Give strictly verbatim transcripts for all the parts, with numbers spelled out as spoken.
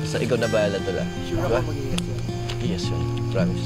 Sa ikaw na bahala tula. Sure Diba? ako mag-iingat yun. Yes yun. Promise.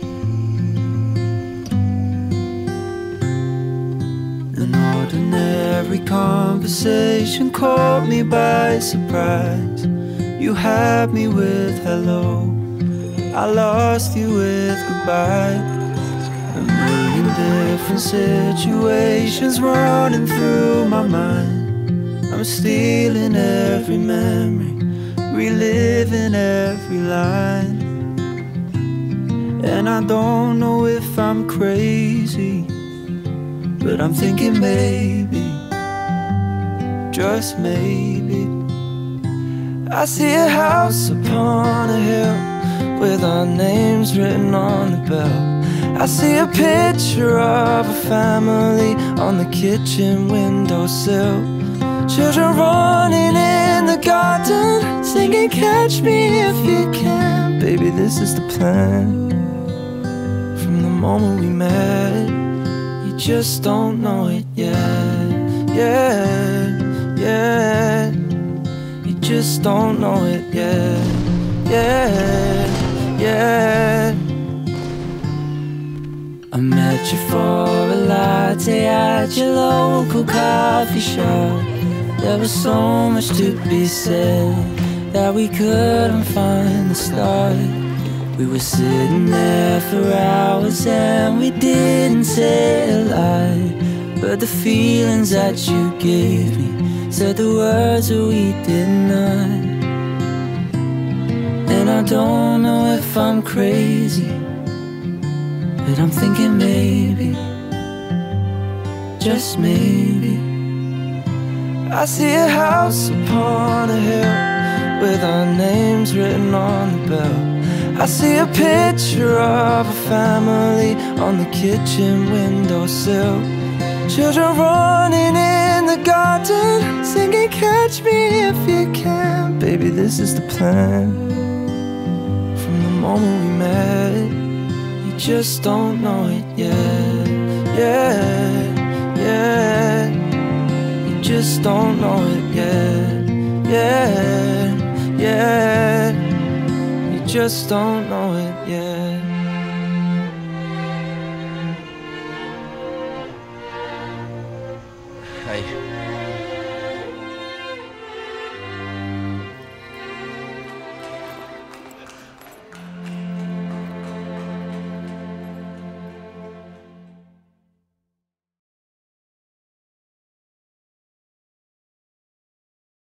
An ordinary conversation caught me by surprise. You had me with hello, I lost you with goodbye. A million different situations running through my mind. I'm stealing every memory, reliving every line. And I don't know if I'm crazy, but I'm thinking maybe, just maybe, I see a house upon a hill with our names written on the bell. I see a picture of a family on the kitchen windowsill. Children running in the garden, singing catch me if you can. Baby, this is the plan. From the moment we met, you just don't know it yet. Yeah, yeah, you just don't know it yet. Yeah, yeah. I met you for a latte at your local coffee shop. There was so much to be said that we couldn't find the start. We were sitting there for hours and we didn't say a lie, but the feelings that you gave me said the words that we did not. And I don't know if I'm crazy, but I'm thinking maybe, just maybe, I see a house upon a hill with our names written on the bell. I see a picture of a family on the kitchen windowsill. Children running in the garden, singing catch me if you can. Baby, this is the plan. From the moment we met, you just don't know it yet. Yeah, yeah, you just don't know it yet. Yeah, yeah, you just don't know it yet.